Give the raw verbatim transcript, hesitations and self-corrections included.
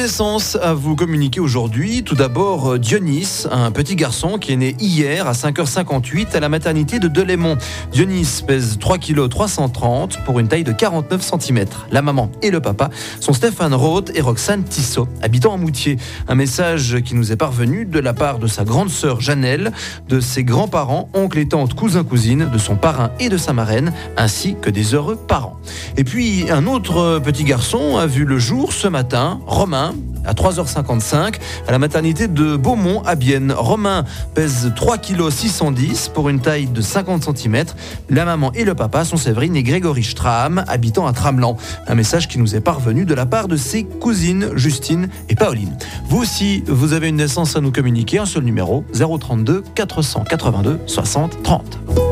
naissances à vous communiquer aujourd'hui. Tout d'abord, Dionys, un petit garçon qui est né hier à cinq heures cinquante-huit à la maternité de Delémont. Dionys pèse trois virgule trois cent trente kilos pour une taille de quarante-neuf centimètres. La maman et le papa sont Stéphane Roth et Roxane Tissot, habitant en Moutier. Un message qui nous est parvenu de la part de sa grande sœur Janelle, de ses grands-parents, oncles et tantes, cousins, cousines, de son parrain et de sa marraine, ainsi que des heureux parents. Et puis, un autre petit garçon a vu le jour ce matin, Romain, à trois heures cinquante-cinq, à la maternité de Beaumont à Bienne. Romain pèse trois virgule six cent dix kilos pour une taille de cinquante centimètres. La maman et le papa sont Séverine et Grégory Strahm, habitant à Tramelan. Un message qui nous est parvenu de la part de ses cousines Justine et Pauline. Vous aussi, vous avez une naissance à nous communiquer, un seul numéro, zéro trente-deux quatre cent quatre-vingt-deux soixante trente.